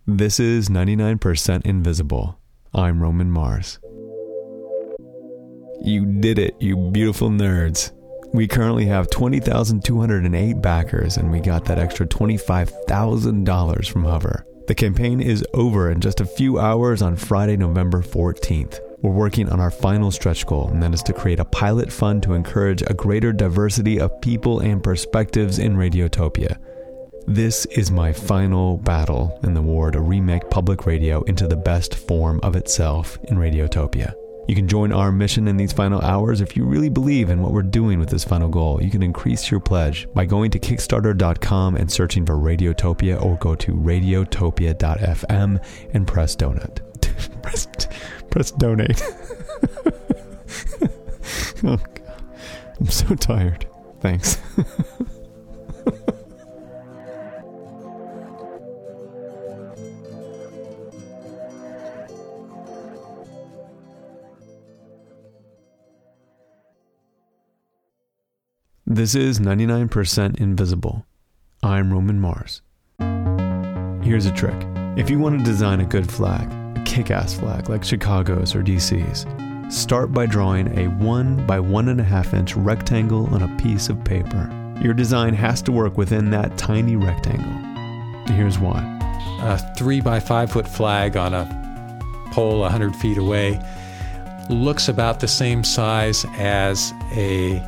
This is 99% Invisible. I'm Roman Mars. You did it, you beautiful nerds. We currently have 20,208 backers, and we got that extra $25,000 from Hover. The campaign is over in just a few hours on Friday, November 14th. We're working on our final stretch goal, and that is to create a pilot fund to encourage a greater diversity of people and perspectives in Radiotopia. This is my final battle in the war to remake public radio into the best form of itself in Radiotopia. You can join our mission in these final hours if you really believe in what we're doing with this final goal. You can increase your pledge by going to Kickstarter.com and searching for Radiotopia, or go to radiotopia.fm and press donate. press donate. Oh, God. I'm so tired. Thanks. This is 99% Invisible. I'm Roman Mars. Here's a trick. If you want to design a good flag, a kick-ass flag like Chicago's or DC's, start by drawing a 1 by 1.5 inch rectangle on a piece of paper. Your design has to work within that tiny rectangle. Here's why. A 3 by 5 foot flag on a pole 100 feet away looks about the same size as a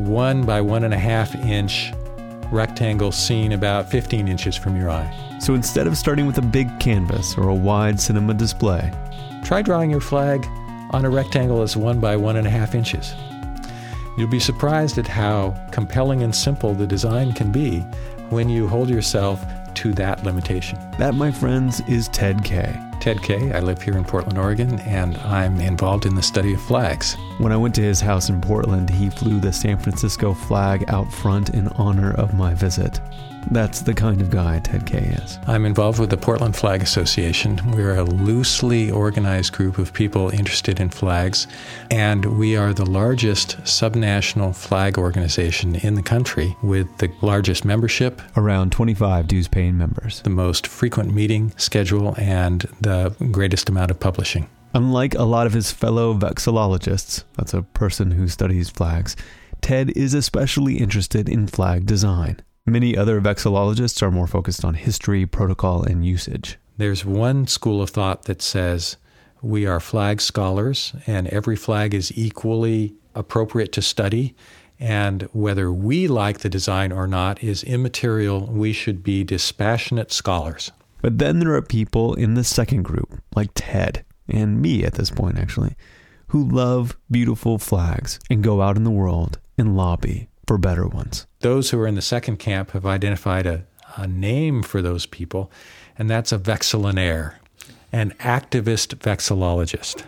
1 by 1.5 inch rectangle seen about 15 inches from your eye. So instead of starting with a big canvas or a wide cinema display, try drawing your flag on a rectangle as 1 by 1.5 inches. You'll be surprised at how compelling and simple the design can be when you hold yourself to that limitation. That, my friends, is Ted Kaye. Ted Kaye. I live here in Portland, Oregon, and I'm involved in the study of flags. When I went to his house in Portland, he flew the San Francisco flag out front in honor of my visit. That's the kind of guy Ted Kaye is. I'm involved with the Portland Flag Association. We're a loosely organized group of people interested in flags, and we are the largest subnational flag organization in the country with the largest membership. Around 25 dues-paying members. The most frequent meeting schedule and the greatest amount of publishing. Unlike a lot of his fellow vexillologists, that's a person who studies flags, Ted is especially interested in flag design. Many other vexillologists are more focused on history, protocol, and usage. There's one school of thought that says we are flag scholars and every flag is equally appropriate to study, and whether we like the design or not is immaterial. We should be dispassionate scholars. But then there are people in the second group, like Ted, and me at this point actually, who love beautiful flags and go out in the world and lobby for better ones. Those who are in the second camp have identified a name for those people, and that's a vexillionaire, an activist vexillologist.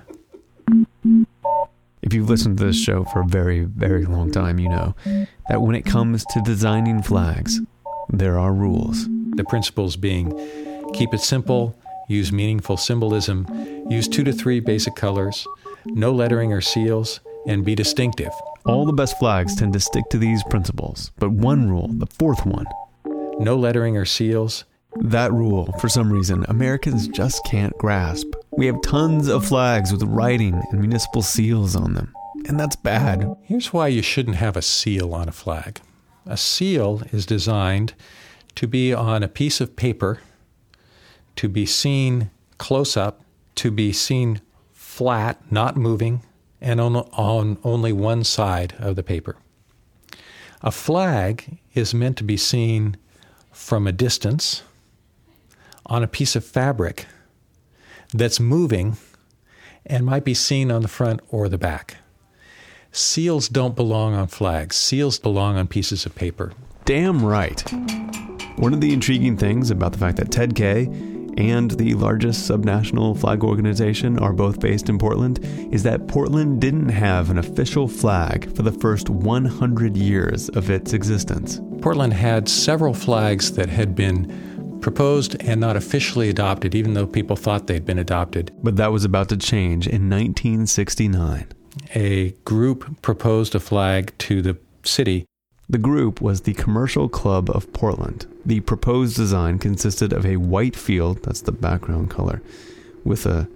If you've listened to this show for a very, very long time, you know that when it comes to designing flags, there are rules. The principles being keep it simple, use meaningful symbolism, use 2 to 3 basic colors, no lettering or seals, and be distinctive. All the best flags tend to stick to these principles, but one rule, the fourth one, no lettering or seals. That rule, for some reason, Americans just can't grasp. We have tons of flags with writing and municipal seals on them, and that's bad. Here's why you shouldn't have a seal on a flag. A seal is designed to be on a piece of paper, to be seen close up, to be seen flat, not moving, and on only one side of the paper. A flag is meant to be seen from a distance on a piece of fabric that's moving and might be seen on the front or the back. Seals don't belong on flags. Seals belong on pieces of paper. Damn right. One of the intriguing things about the fact that Ted Kaye and the largest subnational flag organization are both based in Portland is that Portland didn't have an official flag for the first 100 years of its existence. Portland had several flags that had been proposed and not officially adopted, even though people thought they'd been adopted. But that was about to change in 1969. A group proposed a flag to the city The group was the Commercial Club of Portland. The proposed design consisted of a white field, that's the background color, with a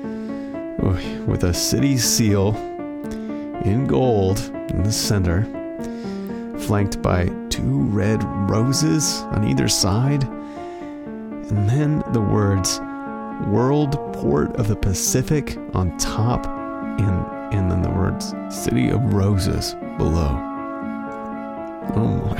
city seal in gold in the center, flanked by 2 red roses on either side, and then the words World Port of the Pacific on top, and then the words City of Roses below. Oh my.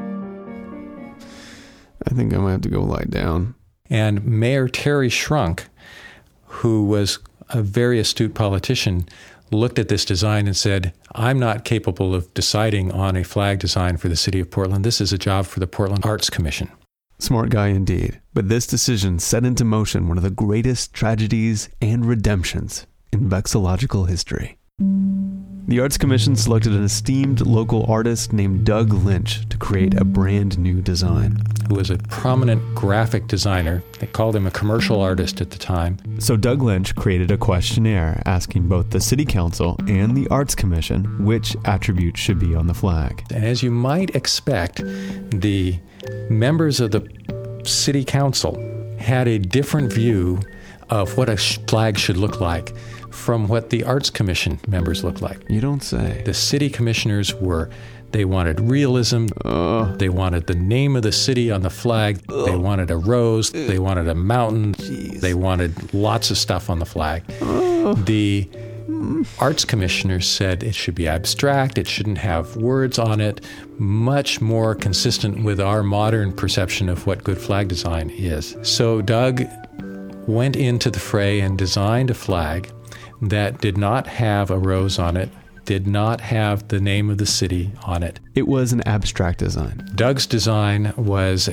I think I might have to go lie down. And Mayor Terry Schrunk, who was a very astute politician, looked at this design and said, I'm not capable of deciding on a flag design for the city of Portland. This is a job for the Portland Arts Commission. Smart guy indeed. But this decision set into motion one of the greatest tragedies and redemptions in vexillological history. The Arts Commission selected an esteemed local artist named Doug Lynch to create a brand new design. Who was a prominent graphic designer. They called him a commercial artist at the time. So Doug Lynch created a questionnaire asking both the City Council and the Arts Commission which attributes should be on the flag. And as you might expect, the members of the City Council had a different view of what a flag should look like from what the Arts Commission members looked like. You don't say. The city commissioners they wanted realism. They wanted the name of the city on the flag. They wanted a rose. They wanted a mountain. Jeez. They wanted lots of stuff on the flag. The Arts commissioners said it should be abstract. It shouldn't have words on it. Much more consistent with our modern perception of what good flag design is. So Doug went into the fray and designed a flag that did not have a rose on it, did not have the name of the city on it. It was an abstract design. Doug's design was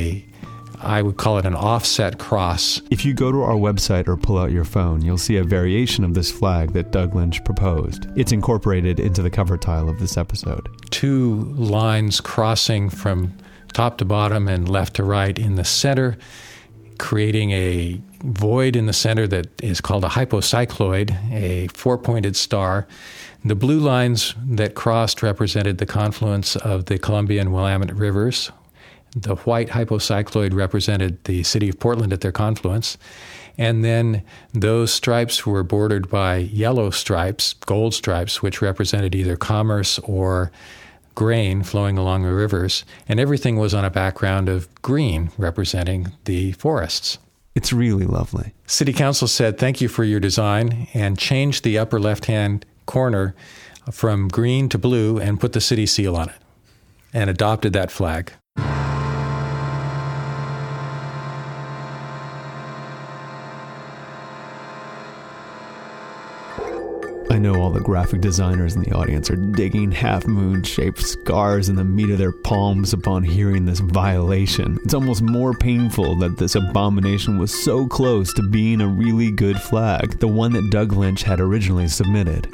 I would call it an offset cross. If you go to our website or pull out your phone, you'll see a variation of this flag that Doug Lynch proposed. It's incorporated into the cover tile of this episode. 2 lines crossing from top to bottom and left to right in the center, creating a void in the center that is called a hypocycloid, a 4-pointed star. The blue lines that crossed represented the confluence of the Columbia and Willamette rivers. The white hypocycloid represented the city of Portland at their confluence. And then those stripes were bordered by yellow stripes, gold stripes, which represented either commerce or grain flowing along the rivers. And everything was on a background of green, representing the forests. It's really lovely. City Council said, thank you for your design, and changed the upper left-hand corner from green to blue and put the city seal on it and adopted that flag. I know all the graphic designers in the audience are digging half-moon-shaped scars in the meat of their palms upon hearing this violation. It's almost more painful that this abomination was so close to being a really good flag, the one that Doug Lynch had originally submitted.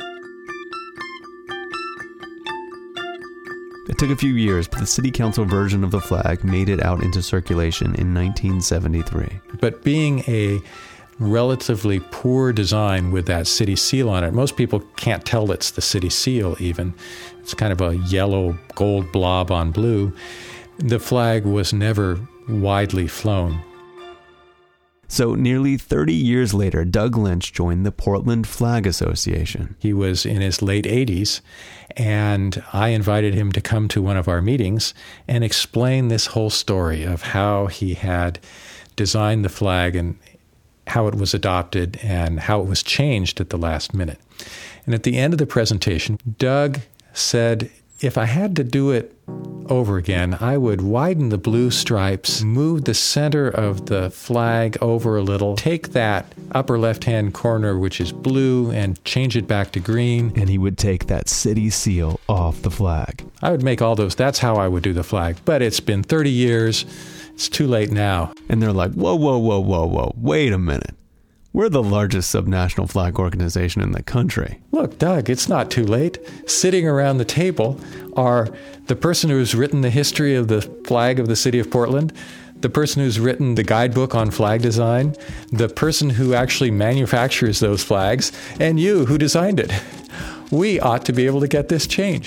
It took a few years, but the City Council version of the flag made it out into circulation in 1973. But being a relatively poor design with that city seal on it. Most people can't tell it's the city seal even. It's kind of a yellow gold blob on blue. The flag was never widely flown. So nearly 30 years later, Doug Lynch joined the Portland Flag Association. He was in his late 80s, and I invited him to come to one of our meetings and explain this whole story of how he had designed the flag and how it was adopted and how it was changed at the last minute. And at the end of the presentation, Doug said, if I had to do it over again, I would widen the blue stripes, move the center of the flag over a little, take that upper left-hand corner, which is blue, and change it back to green. And he would take that city seal off the flag. I would make all those. That's how I would do the flag. But it's been 30 years. It's too late now. And they're like, whoa, wait a minute. We're the largest subnational flag organization in the country. Look, Doug, it's not too late. Sitting around the table are the person who's written the history of the flag of the city of Portland, the person who's written the guidebook on flag design, the person who actually manufactures those flags, and you who designed it. We ought to be able to get this changed.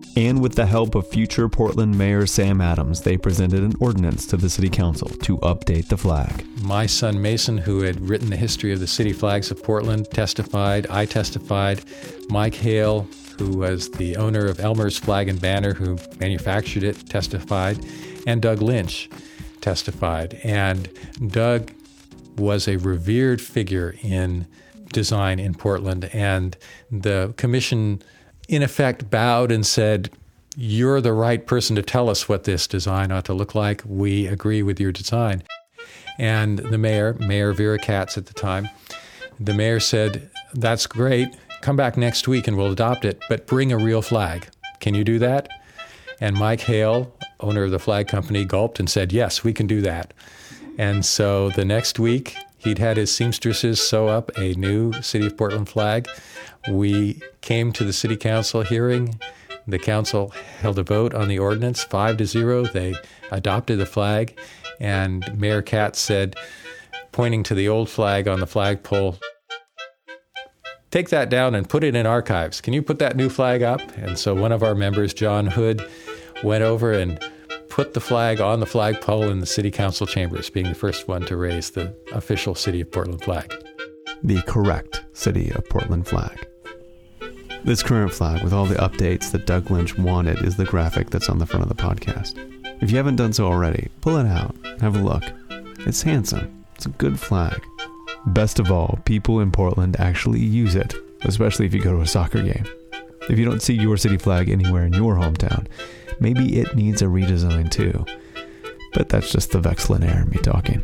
And with the help of future Portland Mayor Sam Adams, they presented an ordinance to the City Council to update the flag. My son Mason, who had written the history of the city flags of Portland, testified. I testified. Mike Hale, who was the owner of Elmer's Flag and Banner, who manufactured it, testified. And Doug Lynch testified. And Doug was a revered figure in design in Portland. And the commission, in effect, bowed and said, "You're the right person to tell us what this design ought to look like. We agree with your design." And the mayor, Mayor Vera Katz at the time, the mayor said, "That's great. Come back next week and we'll adopt it, but bring a real flag. Can you do that?" And Mike Hale, owner of the flag company, gulped and said, "Yes, we can do that." And so the next week, he'd had his seamstresses sew up a new City of Portland flag. We came to the City Council hearing. The council held a vote on the ordinance, 5-0. They adopted the flag, and Mayor Katz said, pointing to the old flag on the flagpole, "Take that down and put it in archives. Can you put that new flag up?" And so one of our members, John Hood, went over and put the flag on the flagpole in the City Council chambers, being the first one to raise the official City of Portland flag. The correct City of Portland flag. This current flag, with all the updates that Doug Lynch wanted, is the graphic that's on the front of the podcast. If you haven't done so already, pull it out, have a look. It's handsome. It's a good flag. Best of all, people in Portland actually use it, especially if you go to a soccer game. If you don't see your city flag anywhere in your hometown, maybe it needs a redesign too. But that's just the Vexillionaire in me talking.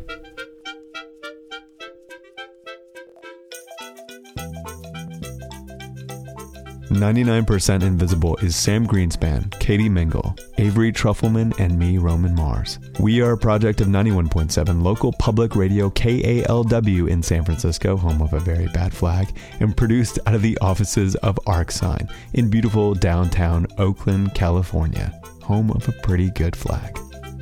"99% Invisible" is Sam Greenspan, Katie Mingle, Avery Truffleman, and me, Roman Mars. We are a project of 91.7 local public radio KALW in San Francisco, home of a very bad flag, and produced out of the offices of ArcSign in beautiful downtown Oakland, California, home of a pretty good flag.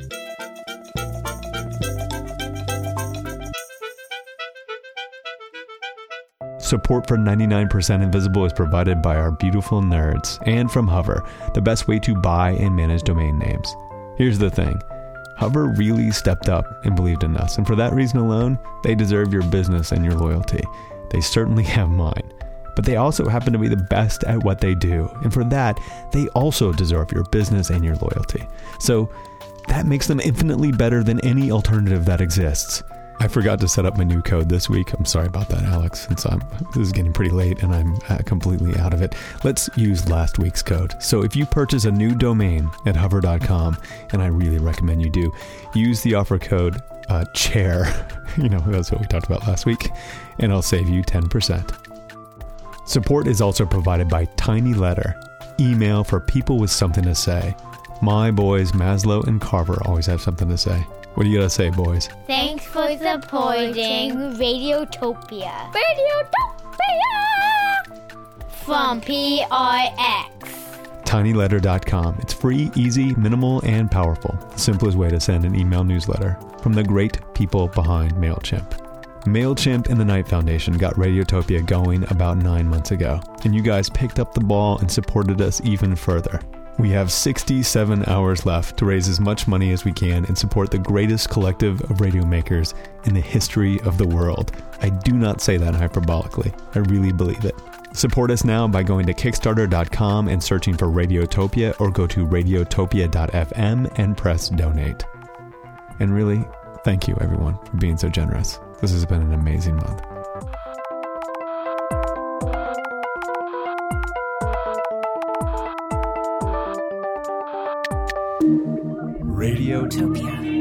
Support for 99% Invisible is provided by our beautiful nerds and from Hover, the best way to buy and manage domain names. Here's the thing. Hover really stepped up and believed in us, and for that reason alone, they deserve your business and your loyalty. They certainly have mine. But they also happen to be the best at what they do, and for that, they also deserve your business and your loyalty. So that makes them infinitely better than any alternative that exists. I forgot to set up my new code this week. I'm sorry about that, Alex, since this is getting pretty late and I'm completely out of it. Let's use last week's code. So if you purchase a new domain at hover.com, and I really recommend you do, use the offer code CHAIR. That's what we talked about last week, and I'll save you 10%. Support is also provided by Tiny Letter, email for people with something to say. My boys Maslow and Carver always have something to say. What do you gotta say, boys? Thanks for supporting Radiotopia. From PRX. tinyletter.com. It's free, easy, minimal, and powerful. The simplest way to send an email newsletter from the great people behind MailChimp. MailChimp and the Knight Foundation got Radiotopia going about 9 months ago, and you guys picked up the ball and supported us even further. We have 67 hours left to raise as much money as we can and support the greatest collective of radio makers in the history of the world. I do not say that hyperbolically. I really believe it. Support us now by going to Kickstarter.com and searching for Radiotopia, or go to radiotopia.fm and press donate. And really, thank you everyone for being so generous. This has been an amazing month. Radiotopia.